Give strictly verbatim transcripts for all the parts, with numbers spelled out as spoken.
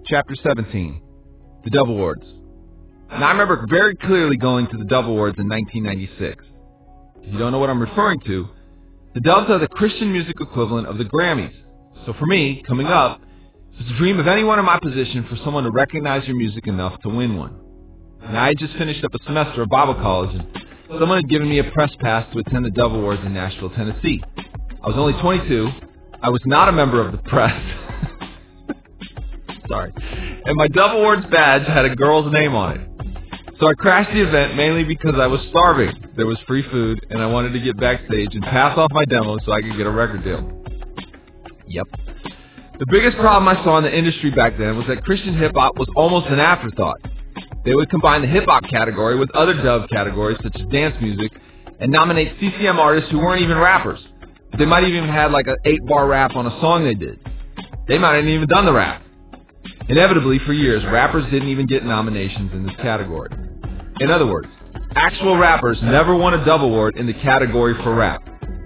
Chapter seventeen, The Dove Awards. Now, I remember very clearly going to the Dove Awards in nineteen ninety-six. If you don't know what I'm referring to, the Doves are the Christian music equivalent of the Grammys. So for me, coming up, it was a dream of anyone in my position for someone to recognize your music enough to win one. Now, I had just finished up a semester of Bible college, and someone had given me a press pass to attend the Dove Awards in Nashville, Tennessee. I was only twenty-two. I was not a member of the press. Sorry. And my Dove Awards badge had a girl's name on it. So I crashed the event mainly because I was starving. There was free food, and I wanted to get backstage and pass off my demo so I could get a record deal. Yep. The biggest problem I saw in the industry back then was that Christian hip-hop was almost an afterthought. They would combine the hip-hop category with other Dove categories such as dance music and nominate C C M artists who weren't even rappers. They might have even had like an eight-bar rap on a song they did. They might have even done the rap. Inevitably, for years, rappers didn't even get nominations in this category. In other words, actual rappers never won a Dove Award in the category for rap.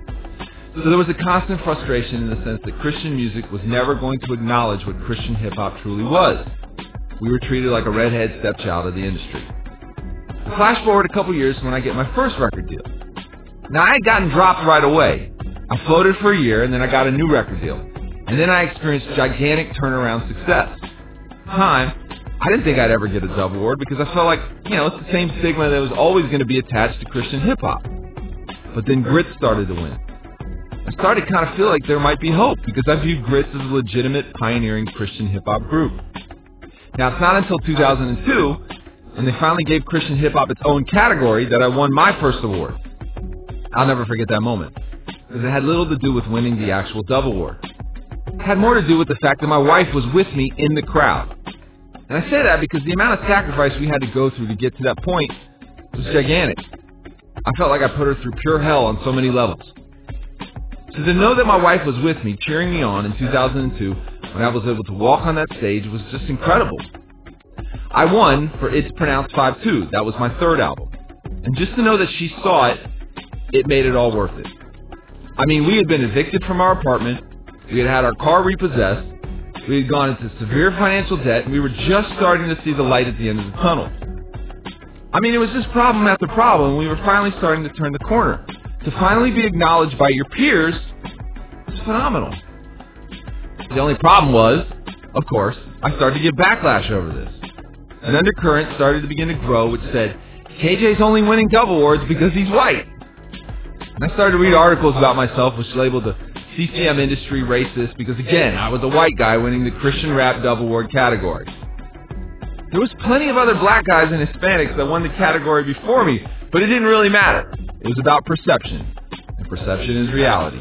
So there was a constant frustration in the sense that Christian music was never going to acknowledge what Christian hip-hop truly was. We were treated like a redhead stepchild of the industry. Flash forward a couple years when I get my first record deal. Now, I had gotten dropped right away. I floated for a year, and then I got a new record deal. And then I experienced gigantic turnaround success. At the time, I didn't think I'd ever get a Dove Award because I felt like, you know, it's the same stigma that was always going to be attached to Christian hip-hop. But then Grits started to win. I started to kind of feel like there might be hope because I viewed Grits as a legitimate pioneering Christian hip-hop group. Now, it's not until two thousand two, when they finally gave Christian hip-hop its own category, that I won my first award. I'll never forget that moment because it had little to do with winning the actual Dove Award. It had more to do with the fact that my wife was with me in the crowd. And I say that because the amount of sacrifice we had to go through to get to that point was gigantic. I felt like I put her through pure hell on so many levels. So to know that my wife was with me, cheering me on in two thousand two, when I was able to walk on that stage, was just incredible. I won for It's Pronounced five two. That was my third album. And just to know that she saw it, it made it all worth it. I mean, we had been evicted from our apartment. We had had our car repossessed. We had gone into severe financial debt, and we were just starting to see the light at the end of the tunnel. I mean, it was just problem after problem, and we were finally starting to turn the corner. To finally be acknowledged by your peers was phenomenal. The only problem was, of course, I started to get backlash over this. An undercurrent started to begin to grow, which said, K J's only winning Dove Awards because he's white. And I started to read articles about myself which labeled the C C M industry racist because, again, I was a white guy winning the Christian Rap Dove Award category. There was plenty of other black guys and Hispanics that won the category before me, but it didn't really matter. It was about perception, and perception is reality.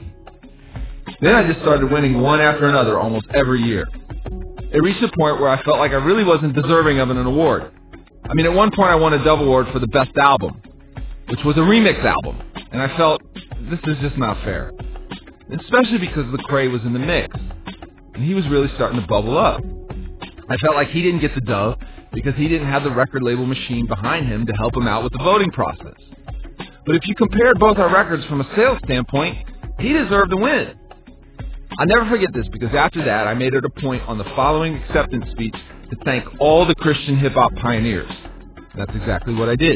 Then I just started winning one after another almost every year. It reached a point where I felt like I really wasn't deserving of an award. I mean, at one point I won a Dove Award for the best album, which was a remix album, and I felt, this is just not fair. Especially because Lecrae was in the mix, and he was really starting to bubble up. I felt like he didn't get the Dove because he didn't have the record label machine behind him to help him out with the voting process. But if you compared both our records from a sales standpoint, he deserved to win. I'll never forget this because after that, I made it a point on the following acceptance speech to thank all the Christian hip-hop pioneers. That's exactly what I did.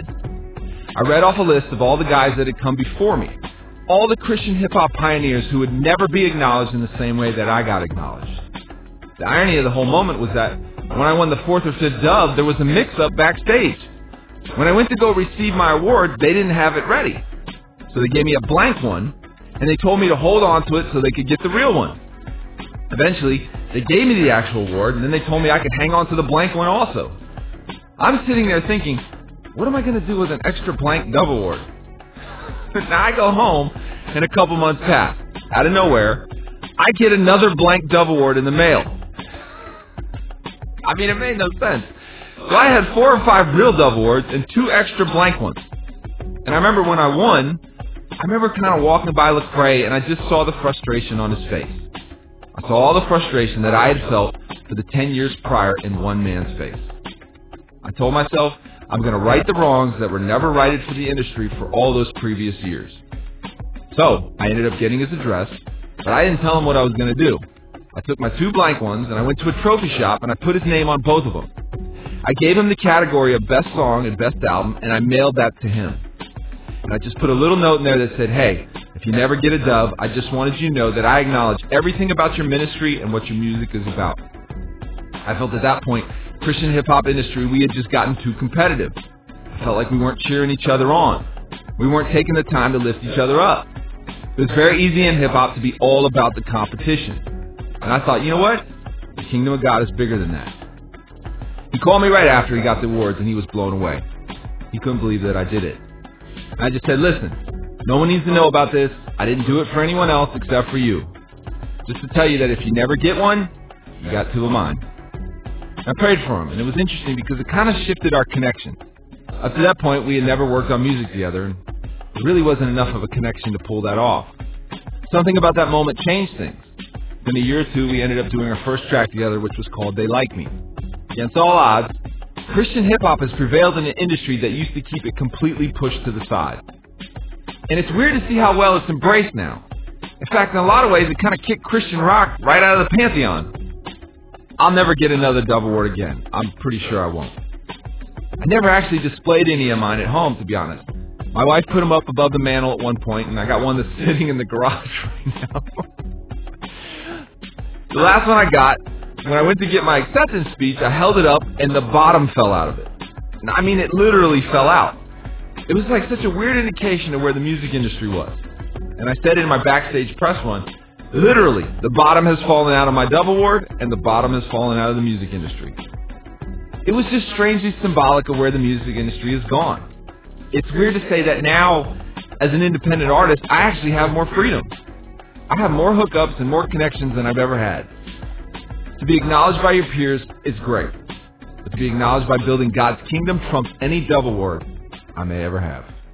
I read off a list of all the guys that had come before me, all the Christian hip-hop pioneers who would never be acknowledged in the same way that I got acknowledged. The irony of the whole moment was that when I won the fourth or fifth Dove, there was a mix-up backstage. When I went to go receive my award, they didn't have it ready. So they gave me a blank one, and they told me to hold on to it so they could get the real one. Eventually, they gave me the actual award, and then they told me I could hang on to the blank one also. I'm sitting there thinking, what am I going to do with an extra blank Dove Award? Now I go home, and a couple months pass. Out of nowhere, I get another blank Dove Award in the mail. I mean, it made no sense. So I had four or five real Dove Awards and two extra blank ones. And I remember when I won, I remember kind of walking by Lecrae, and I just saw the frustration on his face. I saw all the frustration that I had felt for the ten years prior in one man's face. I told myself, I'm going to right the wrongs that were never righted for the industry for all those previous years. So I ended up getting his address, but I didn't tell him what I was going to do. I took my two blank ones and I went to a trophy shop and I put his name on both of them. I gave him the category of best song and best album and I mailed that to him. And I just put a little note in there that said, hey, if you never get a Dove, I just wanted you to know that I acknowledge everything about your ministry and what your music is about. I felt at that point, Christian hip-hop industry, we had just gotten too competitive. I felt like we weren't cheering each other on. We weren't taking the time to lift each other up. It was very easy in hip-hop to be all about the competition. And I thought, you know what? The kingdom of God is bigger than that. He called me right after he got the awards, and he was blown away. He couldn't believe that I did it. And I just said, listen, no one needs to know about this. I didn't do it for anyone else except for you. Just to tell you that if you never get one, you got two of mine. I prayed for him, and it was interesting because it kind of shifted our connection. Up to that point, we had never worked on music together, and there really wasn't enough of a connection to pull that off. Something about that moment changed things. In a year or two, we ended up doing our first track together, which was called They Like Me. Against all odds, Christian hip-hop has prevailed in an industry that used to keep it completely pushed to the side. And it's weird to see how well it's embraced now. In fact, in a lot of ways, it kind of kicked Christian rock right out of the pantheon. I'll never get another Dove Award again. I'm pretty sure I won't. I never actually displayed any of mine at home, to be honest. My wife put them up above the mantle at one point, and I got one that's sitting in the garage right now. The last one I got, when I went to get my acceptance speech, I held it up, and the bottom fell out of it. And I mean, it literally fell out. It was like such a weird indication of where the music industry was. And I said in my backstage press run, literally, the bottom has fallen out of my Dove Award, and the bottom has fallen out of the music industry. It was just strangely symbolic of where the music industry has gone. It's weird to say that now, as an independent artist, I actually have more freedom. I have more hookups and more connections than I've ever had. To be acknowledged by your peers is great, but to be acknowledged by building God's kingdom trumps any Dove Award I may ever have.